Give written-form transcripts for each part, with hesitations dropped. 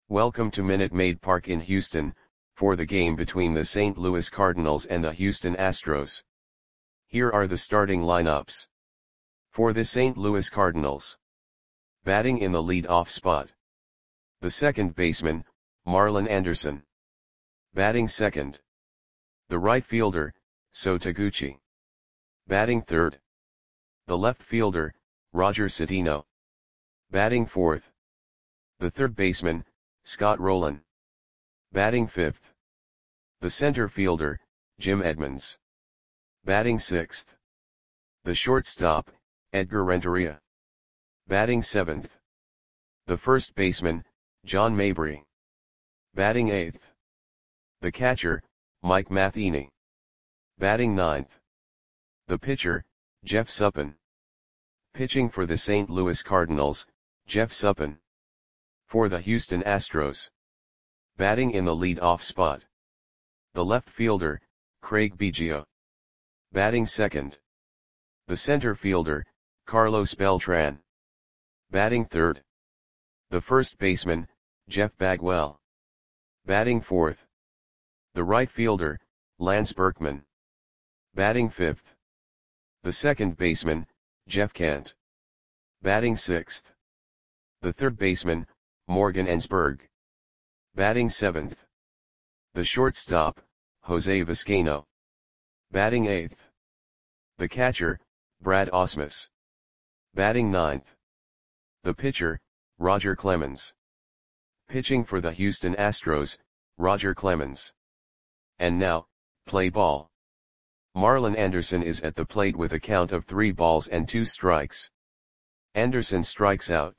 Welcome to Minute Maid Park in Houston, for the game between the St. Louis Cardinals and the Houston Astros. Here are the starting lineups. For the St. Louis Cardinals. Batting in the lead-off spot. The second baseman, Marlon Anderson. Batting second. The right fielder, So Taguchi. Batting third. The left fielder, Roger Cedeno. Batting fourth. The third baseman, Scott Rolen. Batting fifth. The center fielder, Jim Edmonds. Batting sixth. The shortstop, Edgar Renteria. Batting seventh. The first baseman, John Mabry. Batting eighth. The catcher, Mike Matheny. Batting ninth. The pitcher, Jeff Suppan. Pitching for the St. Louis Cardinals, Jeff Suppan. For the Houston Astros. Batting in the lead-off spot. The left fielder, Craig Biggio. Batting second. The center fielder, Carlos Beltran. Batting third. The first baseman, Jeff Bagwell. Batting fourth. The right fielder, Lance Berkman. Batting fifth. The second baseman, Jeff Kent. Batting sixth. The third baseman, Morgan Ensberg. Batting seventh. The shortstop, Jose Vizcaino. Batting eighth. The catcher, Brad Ausmus. Batting ninth. The pitcher, Roger Clemens. Pitching for the Houston Astros, Roger Clemens. And now, play ball. Marlon Anderson is at the plate with a count of 3 balls and 2 strikes. Anderson strikes out.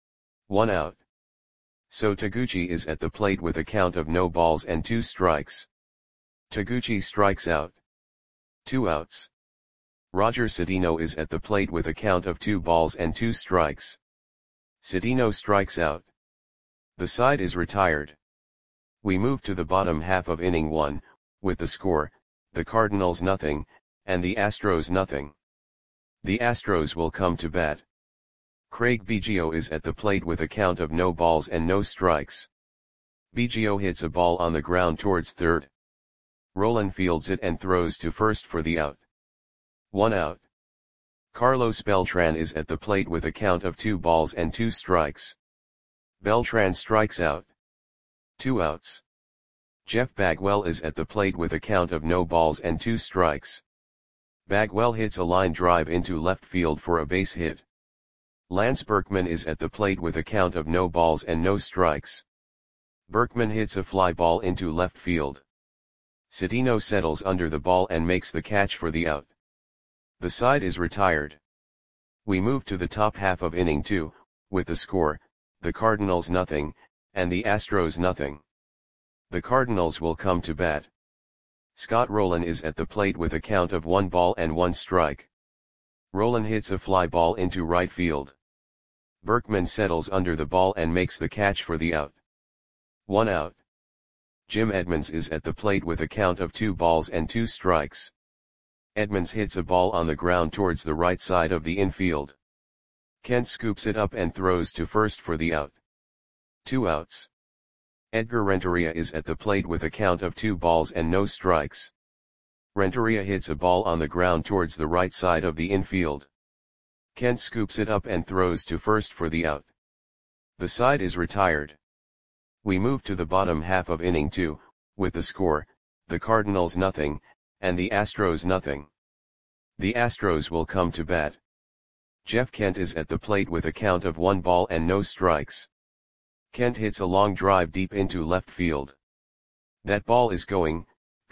1 out. So Taguchi is at the plate with a count of no balls and 2 strikes. Taguchi strikes out. 2 outs. Roger Cedeno is at the plate with a count of 2 balls and 2 strikes. Cedeno strikes out. The side is retired. We move to the bottom half of inning 1, with the score, the Cardinals nothing, and the Astros nothing. The Astros will come to bat. Craig Biggio is at the plate with a count of no balls and no strikes. Biggio hits a ball on the ground towards third. Rolen fields it and throws to first for the out. 1 out. Carlos Beltran is at the plate with a count of 2 balls and 2 strikes. Beltran strikes out. 2 outs. Jeff Bagwell is at the plate with a count of no balls and 2 strikes. Bagwell hits a line drive into left field for a base hit. Lance Berkman is at the plate with a count of no balls and no strikes. Berkman hits a fly ball into left field. Cedeno settles under the ball and makes the catch for the out. The side is retired. We move to the top half of inning 2, with the score, the Cardinals nothing, and the Astros nothing. The Cardinals will come to bat. Scott Rolen is at the plate with a count of 1 ball and 1 strike. Rolen hits a fly ball into right field. Berkman settles under the ball and makes the catch for the out. 1 out. Jim Edmonds is at the plate with a count of 2 balls and 2 strikes. Edmonds hits a ball on the ground towards the right side of the infield. Kent scoops it up and throws to first for the out. 2 outs. Edgar Renteria is at the plate with a count of 2 balls and no strikes. Renteria hits a ball on the ground towards the right side of the infield. Kent scoops it up and throws to first for the out. The side is retired. We move to the bottom half of inning 2, with the score, the Cardinals nothing, and the Astros nothing. The Astros will come to bat. Jeff Kent is at the plate with a count of 1 ball and no strikes. Kent hits a long drive deep into left field. That ball is gone.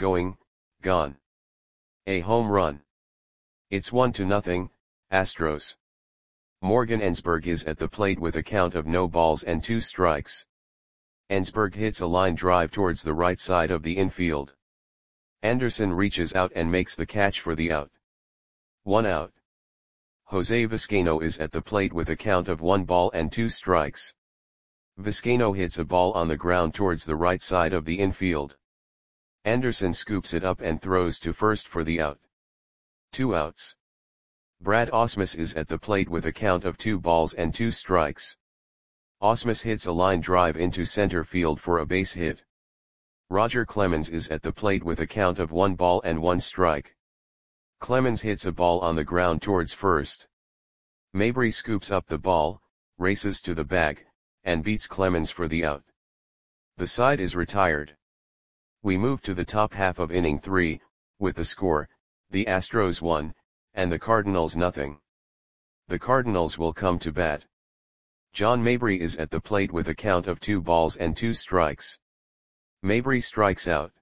A home run. It's 1-0, Astros. Morgan Ensberg is at the plate with a count of no balls and 2 strikes. Ensberg hits a line drive towards the right side of the infield. Anderson reaches out and makes the catch for the out. 1 out. Jose Vizcaino is at the plate with a count of 1 ball and 2 strikes. Vizcaino hits a ball on the ground towards the right side of the infield. Anderson scoops it up and throws to first for the out. 2 outs. Brad Ausmus is at the plate with a count of 2 balls and 2 strikes. Ausmus hits a line drive into center field for a base hit. Roger Clemens is at the plate with a count of 1 ball and 1 strike. Clemens hits a ball on the ground towards first. Mabry scoops up the ball, races to the bag, and beats Clemens for the out. The side is retired. We move to the top half of inning 3, with the score, the Astros 1, and the Cardinals nothing. The Cardinals will come to bat. John Mabry is at the plate with a count of 2 balls and 2 strikes. Mabry strikes out.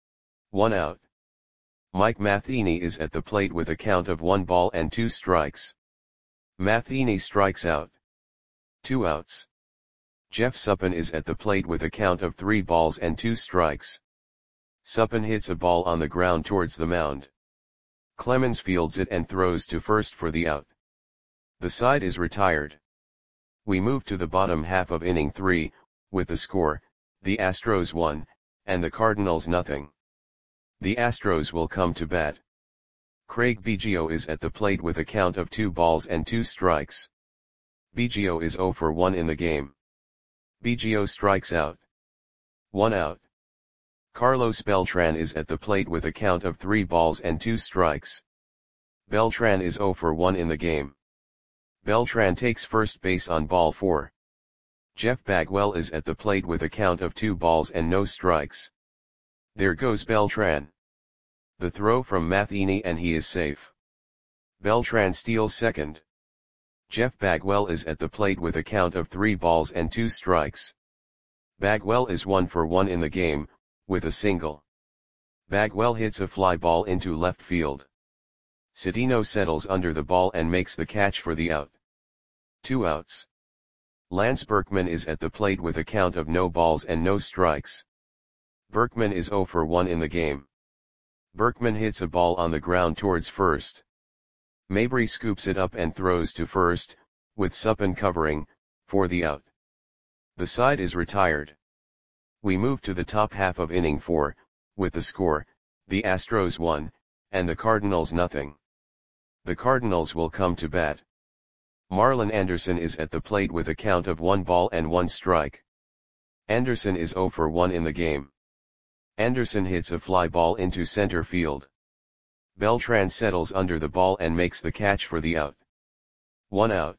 1 out. Mike Matheny is at the plate with a count of 1 ball and 2 strikes. Matheny strikes out. 2 outs. Jeff Suppan is at the plate with a count of 3 balls and 2 strikes. Suppan hits a ball on the ground towards the mound. Clemens fields it and throws to first for the out. The side is retired. We move to the bottom half of inning 3, with the score, the Astros 1, and the Cardinals nothing. The Astros will come to bat. Craig Biggio is at the plate with a count of 2 balls and 2 strikes. Biggio is 0 for 1 in the game. Biggio strikes out. 1 out. Carlos Beltran is at the plate with a count of 3 balls and 2 strikes. Beltran is 0 for 1 in the game. Beltran takes first base on ball 4. Jeff Bagwell is at the plate with a count of 2 balls and no strikes. There goes Beltran. The throw from Matheny and he is safe. Beltran steals second. Jeff Bagwell is at the plate with a count of 3 balls and 2 strikes. Bagwell is 1 for 1 in the game, with a single. Bagwell hits a fly ball into left field. Cedeno settles under the ball and makes the catch for the out. 2 outs. Lance Berkman is at the plate with a count of no balls and no strikes. Berkman is 0 for 1 in the game. Berkman hits a ball on the ground towards first. Mabry scoops it up and throws to first, with Suppan covering, for the out. The side is retired. We move to the top half of inning 4, with the score, the Astros 1, and the Cardinals nothing. The Cardinals will come to bat. Marlon Anderson is at the plate with a count of 1 ball and 1 strike. Anderson is 0 for 1 in the game. Anderson hits a fly ball into center field. Beltran settles under the ball and makes the catch for the out. 1 out.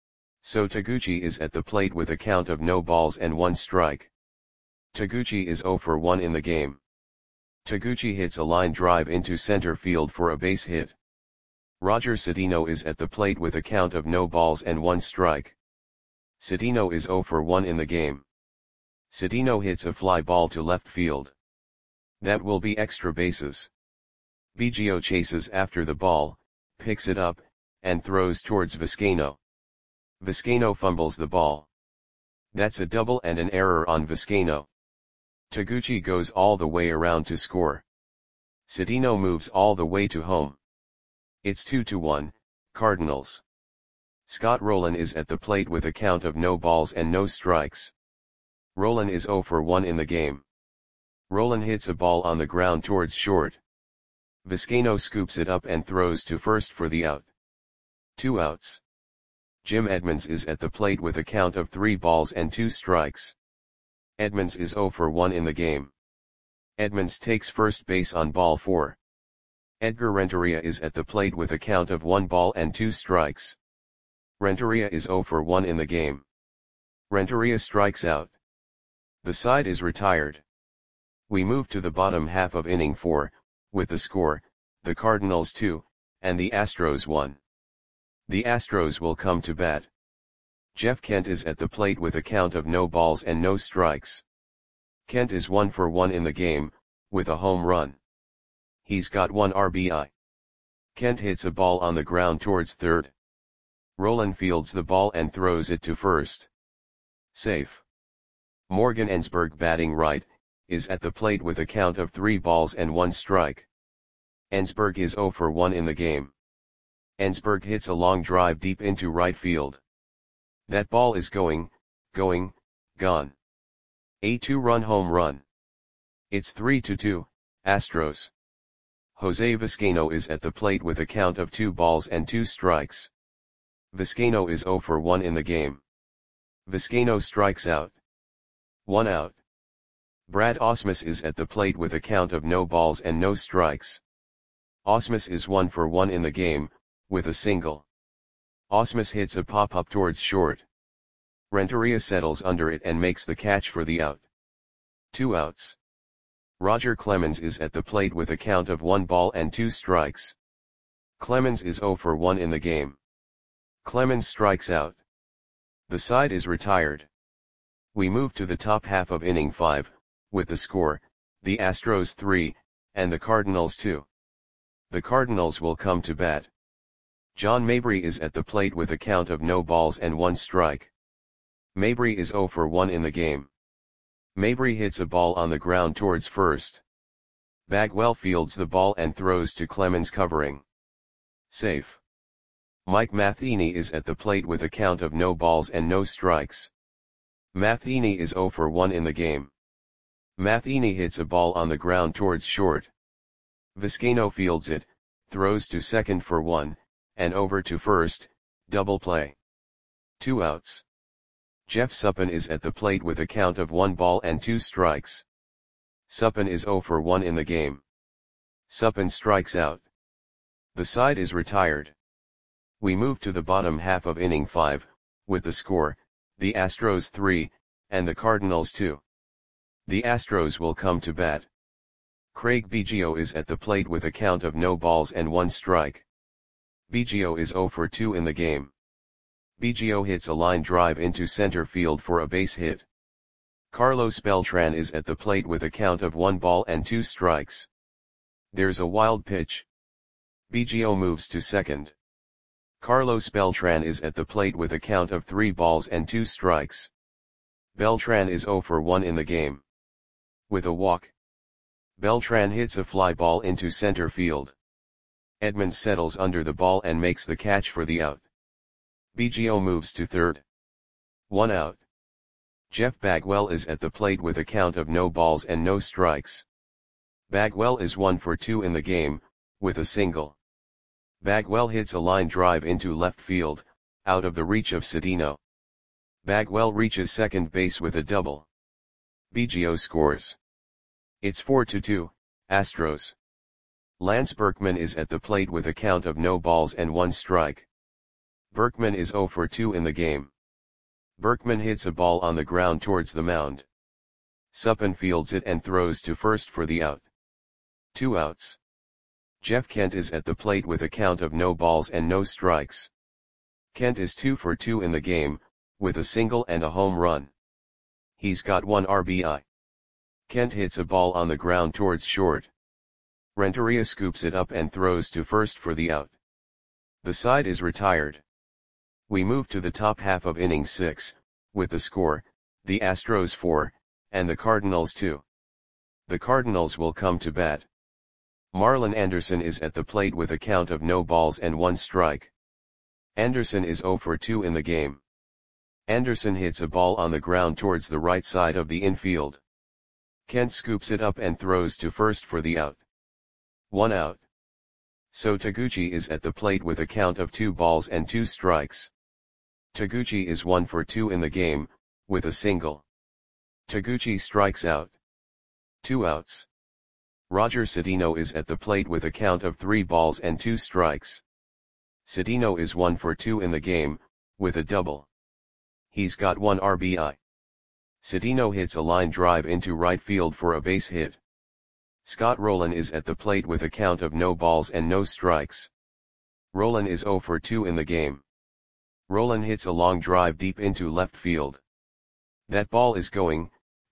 So Taguchi is at the plate with a count of no balls and 1 strike. Taguchi is 0 for 1 in the game. Taguchi hits a line drive into center field for a base hit. Roger Cedeno is at the plate with a count of no balls and 1 strike. Cedeno is 0 for 1 in the game. Cedeno hits a fly ball to left field. That will be extra bases. Biggio chases after the ball, picks it up, and throws towards Vizcaino. Vizcaino fumbles the ball. That's a double and an error on Vizcaino. Taguchi goes all the way around to score. Cedeno moves all the way to home. It's 2-1, Cardinals. Scott Rowland is at the plate with a count of no balls and no strikes. Rowland is 0 for 1 in the game. Rowland hits a ball on the ground towards short. Vizcaino scoops it up and throws to first for the out. 2 outs. Jim Edmonds is at the plate with a count of 3 balls and 2 strikes. Edmonds is 0 for 1 in the game. Edmonds takes first base on ball 4. Edgar Renteria is at the plate with a count of 1 ball and 2 strikes. Renteria is 0 for 1 in the game. Renteria strikes out. The side is retired. We move to the bottom half of inning 4, with the score, the Cardinals 2, and the Astros 1. The Astros will come to bat. Jeff Kent is at the plate with a count of no balls and no strikes. Kent is 1 for 1 in the game, with a home run. He's got 1 RBI. Kent hits a ball on the ground towards third. Rowland fields the ball and throws it to first. Safe. Morgan Ensberg, batting right, is at the plate with a count of 3 balls and 1 strike. Ensberg is 0 for 1 in the game. Ensberg hits a long drive deep into right field. That ball is gone. A 2-run home run. It's 3-2, Astros. Jose Vizcaino is at the plate with a count of 2 balls and 2 strikes. Vizcaino is 0 for 1 in the game. Vizcaino strikes out. 1 out. Brad Ausmus is at the plate with a count of no balls and no strikes. Ausmus is 1 for 1 in the game, with a single. Ausmus hits a pop-up towards short. Renteria settles under it and makes the catch for the out. 2 outs. Roger Clemens is at the plate with a count of 1 ball and 2 strikes. Clemens is 0 for 1 in the game. Clemens strikes out. The side is retired. We move to the top half of inning 5, with the score, the Astros 3, and the Cardinals 2. The Cardinals will come to bat. John Mabry is at the plate with a count of no balls and 1 strike. Mabry is 0 for 1 in the game. Mabry hits a ball on the ground towards first. Bagwell fields the ball and throws to Clemens covering. Safe. Mike Matheny is at the plate with a count of no balls and no strikes. Matheny is 0 for 1 in the game. Matheny hits a ball on the ground towards short. Vizcaino fields it, throws to second for 1, and over to first, double play. 2 outs. Jeff Suppan is at the plate with a count of 1 ball and 2 strikes. Suppan is 0 for 1 in the game. Suppan strikes out. The side is retired. We move to the bottom half of inning 5, with the score, the Astros 3, and the Cardinals 2. The Astros will come to bat. Craig Biggio is at the plate with a count of no balls and 1 strike. Biggio is 0 for 2 in the game. Biggio hits a line drive into center field for a base hit. Carlos Beltran is at the plate with a count of 1 ball and 2 strikes. There's a wild pitch. Biggio moves to second. Carlos Beltran is at the plate with a count of 3 balls and 2 strikes. Beltran is 0 for 1 in the game. With a walk, Beltran hits a fly ball into center field. Edmonds settles under the ball and makes the catch for the out. Biggio moves to third. 1 out. Jeff Bagwell is at the plate with a count of no balls and no strikes. Bagwell is 1 for 2 in the game, with a single. Bagwell hits a line drive into left field, out of the reach of Sedino. Bagwell reaches second base with a double. Biggio scores. It's 4-2, Astros. Lance Berkman is at the plate with a count of no balls and 1 strike. Berkman is 0 for 2 in the game. Berkman hits a ball on the ground towards the mound. Suppan fields it and throws to first for the out. 2 outs. Jeff Kent is at the plate with a count of no balls and no strikes. Kent is 2 for 2 in the game, with a single and a home run. He's got 1 RBI. Kent hits a ball on the ground towards short. Renteria scoops it up and throws to first for the out. The side is retired. We move to the top half of inning 6, with the score, the Astros 4, and the Cardinals 2. The Cardinals will come to bat. Marlon Anderson is at the plate with a count of no balls and 1 strike. Anderson is 0 for 2 in the game. Anderson hits a ball on the ground towards the right side of the infield. Kent scoops it up and throws to first for the out. 1 out. So Taguchi is at the plate with a count of 2 balls and 2 strikes. Taguchi is 1 for 2 in the game, with a single. Taguchi strikes out. 2 outs. Roger Sedino is at the plate with a count of 3 balls and 2 strikes. Sedino is 1 for 2 in the game, with a double. He's got 1 RBI. Sedino hits a line drive into right field for a base hit. Scott Rowland is at the plate with a count of no balls and no strikes. Rowland is 0 for 2 in the game. Rowland hits a long drive deep into left field. That ball is gone.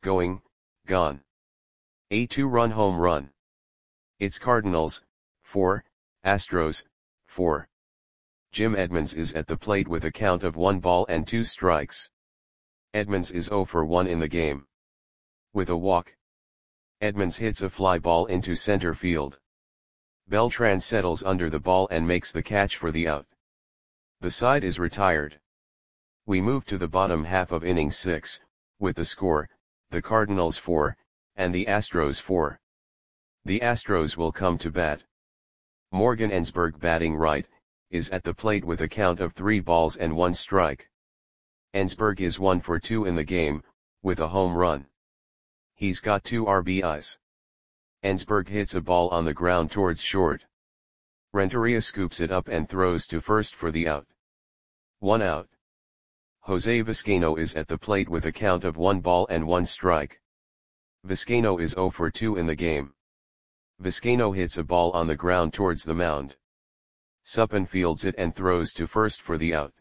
A 2-run home run. It's Cardinals, 4, Astros, 4. Jim Edmonds is at the plate with a count of 1 ball and 2 strikes. Edmonds is 0 for 1 in the game. With a walk, Edmonds hits a fly ball into center field. Beltran settles under the ball and makes the catch for the out. The side is retired. We move to the bottom half of inning 6, with the score, the Cardinals 4, and the Astros 4. The Astros will come to bat. Morgan Ensberg, batting right, is at the plate with a count of 3 balls and 1 strike. Ensberg is 1 for 2 in the game, with a home run. He's got 2 RBIs. Ensberg hits a ball on the ground towards short. Renteria scoops it up and throws to first for the out. 1 out. Jose Vizcaino is at the plate with a count of 1 ball and 1 strike. Vizcaino is 0 for 2 in the game. Vizcaino hits a ball on the ground towards the mound. Suppan fields it and throws to first for the out.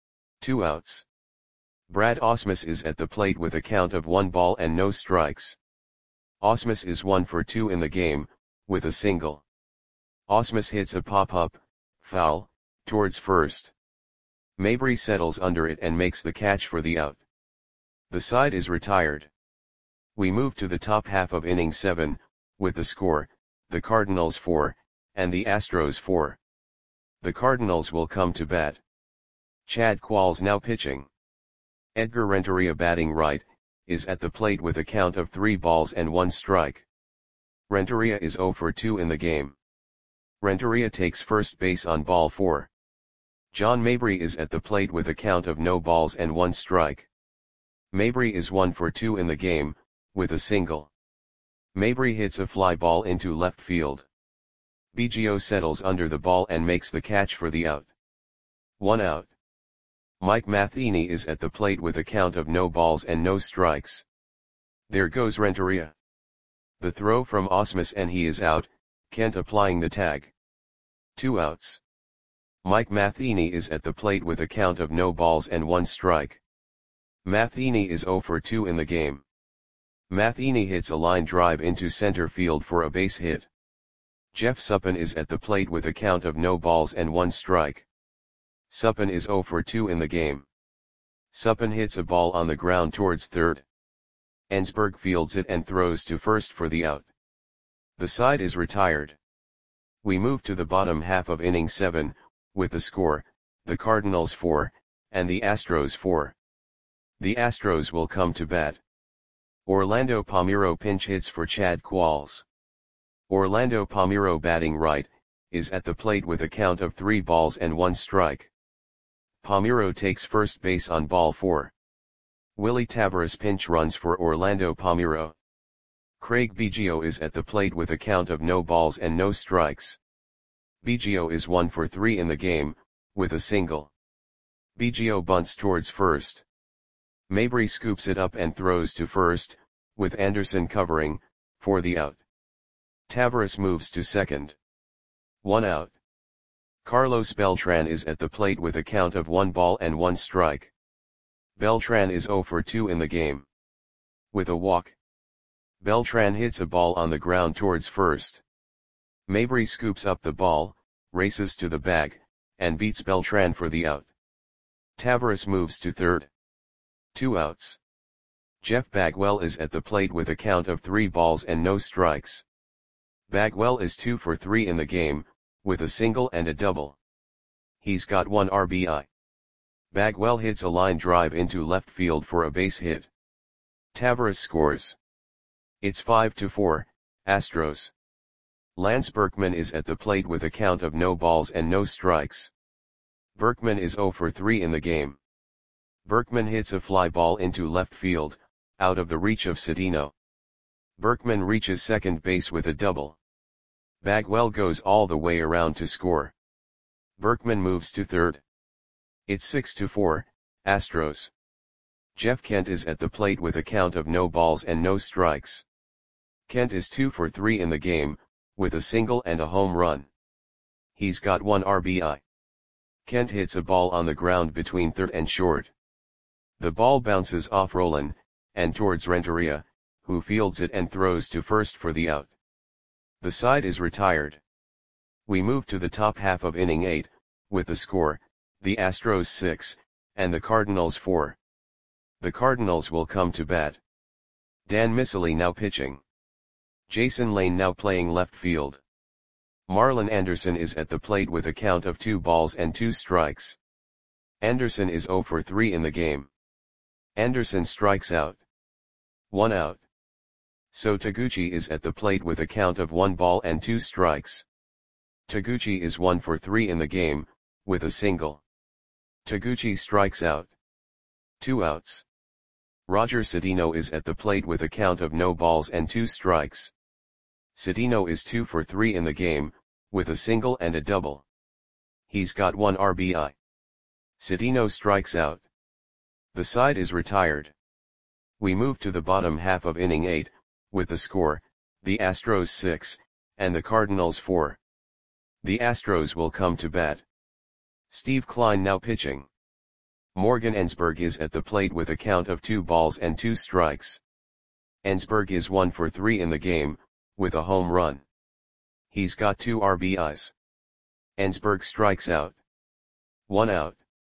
2 outs. Brad Ausmus is at the plate with a count of 1 ball and no strikes. Ausmus is 1 for 2 in the game, with a single. Ausmus hits a pop-up, foul, towards first. Mabry settles under it and makes the catch for the out. The side is retired. We move to the top half of inning 7, with the score, the Cardinals 4, and the Astros 4. The Cardinals will come to bat. Chad Qualls now pitching. Edgar Renteria batting right, is at the plate with a count of 3 balls and 1 strike. Renteria is 0 for 2 in the game. Renteria takes first base on ball 4. John Mabry is at the plate with a count of no balls and 1 strike. Mabry is 1 for 2 in the game, with a single. Mabry hits a fly ball into left field. Biggio settles under the ball and makes the catch for the out. 1 out. Mike Matheny is at the plate with a count of no balls and no strikes. There goes Renteria. The throw from Ausmus and he is out, Kent applying the tag. 2 outs. Mike Matheny is at the plate with a count of no balls and 1 strike. Matheny is 0 for 2 in the game. Matheny hits a line drive into center field for a base hit. Jeff Suppan is at the plate with a count of no balls and 1 strike. Suppan is 0 for 2 in the game. Suppan hits a ball on the ground towards third. Ensberg fields it and throws to first for the out. The side is retired. We move to the bottom half of inning 7, with the score, the Cardinals 4, and the Astros 4. The Astros will come to bat. Orlando Palmeiro pinch hits for Chad Qualls. Orlando Palmeiro batting right, is at the plate with a count of 3 balls and 1 strike. Palmeiro takes first base on ball 4. Willie Taveras pinch runs for Orlando Palmeiro. Craig Biggio is at the plate with a count of no balls and no strikes. Biggio is 1 for 3 in the game, with a single. Biggio bunts towards first. Mabry scoops it up and throws to first, with Anderson covering, for the out. Taveras moves to second. 1 out. Carlos Beltran is at the plate with a count of 1 ball and 1 strike. Beltran is 0 for 2 in the game. With a walk. Beltran hits a ball on the ground towards first. Mabry scoops up the ball, races to the bag, and beats Beltran for the out. Taveras moves to third. 2 outs. Jeff Bagwell is at the plate with a count of 3 balls and no strikes. Bagwell is 2 for 3 in the game, with a single and a double. He's got 1 RBI. Bagwell hits a line drive into left field for a base hit. Taveras scores. It's 5-4, Astros. Lance Berkman is at the plate with a count of no balls and no strikes. Berkman is 0 for 3 in the game. Berkman hits a fly ball into left field, out of the reach of Cedeno. Berkman reaches second base with a double. Bagwell goes all the way around to score. Berkman moves to third. It's 6-4, Astros. Jeff Kent is at the plate with a count of no balls and no strikes. Kent is 2 for 3 in the game, with a single and a home run. He's got 1 RBI. Kent hits a ball on the ground between third and short. The ball bounces off Rolen, and towards Renteria, who fields it and throws to first for the out. The side is retired. We move to the top half of inning 8, with the score, the Astros 6, and the Cardinals 4. The Cardinals will come to bat. Dan Miceli now pitching. Jason Lane now playing left field. Marlon Anderson is at the plate with a count of 2 balls and 2 strikes. Anderson is 0 for 3 in the game. Anderson strikes out. 1 out. So Taguchi is at the plate with a count of 1 ball and 2 strikes. Taguchi is 1 for 3 in the game, with a single. Taguchi strikes out. 2 outs. Roger Cedeno is at the plate with a count of no balls and 2 strikes. Cedeno is 2 for 3 in the game, with a single and a double. He's got 1 RBI. Cedeno strikes out. The side is retired. We move to the bottom half of inning 8, with the score, the Astros 6, and the Cardinals 4. The Astros will come to bat. Steve Kline now pitching. Morgan Ensberg is at the plate with a count of 2 balls and 2 strikes. Ensberg is 1 for 3 in the game, with a home run. He's got 2 RBIs. Ensberg strikes out. 1 out.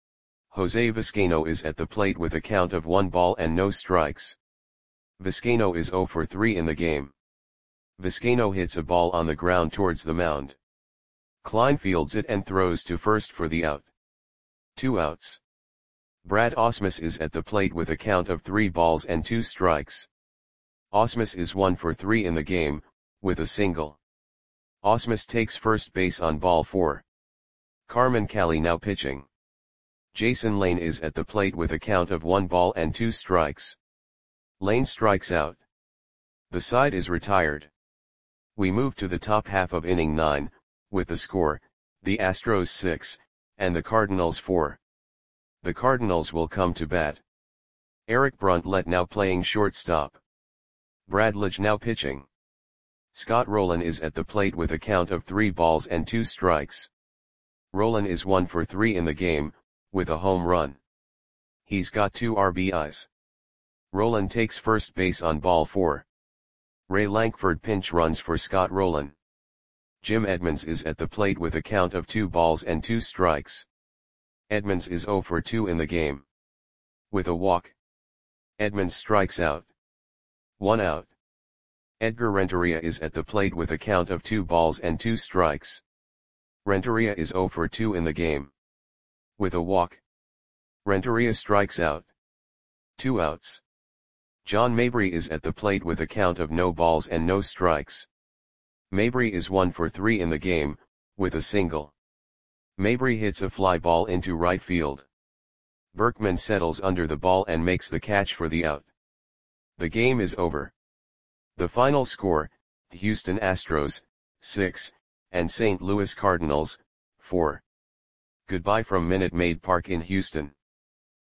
Jose Vizcaino is at the plate with a count of 1 ball and no strikes. Vizcaino is 0 for 3 in the game. Vizcaino hits a ball on the ground towards the mound. Kline fields it and throws to first for the out. 2 outs. Brad Ausmus is at the plate with a count of 3 balls and 2 strikes. Ausmus is 1 for 3 in the game, with a single. Ausmus takes first base on ball 4. Carmen Cali now pitching. Jason Lane is at the plate with a count of 1 ball and 2 strikes. Lane strikes out. The side is retired. We move to the top half of inning 9, with the score, the Astros 6, and the Cardinals 4. The Cardinals will come to bat. Eric Bruntlett now playing shortstop. Brad Lidge now pitching. Scott Rowland is at the plate with a count of 3 balls and 2 strikes. Rowland is 1 for 3 in the game, with a home run. He's got 2 RBIs. Rowland takes first base on ball 4. Ray Lankford pinch runs for Scott Rowland. Jim Edmonds is at the plate with a count of 2 balls and 2 strikes. Edmonds is 0 for 2 in the game. With a walk. Edmonds strikes out. 1 out. Edgar Renteria is at the plate with a count of 2 balls and 2 strikes. Renteria is 0 for 2 in the game. With a walk. Renteria strikes out. 2 outs. John Mabry is at the plate with a count of no balls and no strikes. Mabry is 1 for 3 in the game, with a single. Mabry hits a fly ball into right field. Berkman settles under the ball and makes the catch for the out. The game is over. The final score, Houston Astros, 6, and St. Louis Cardinals, 4. Goodbye from Minute Maid Park in Houston.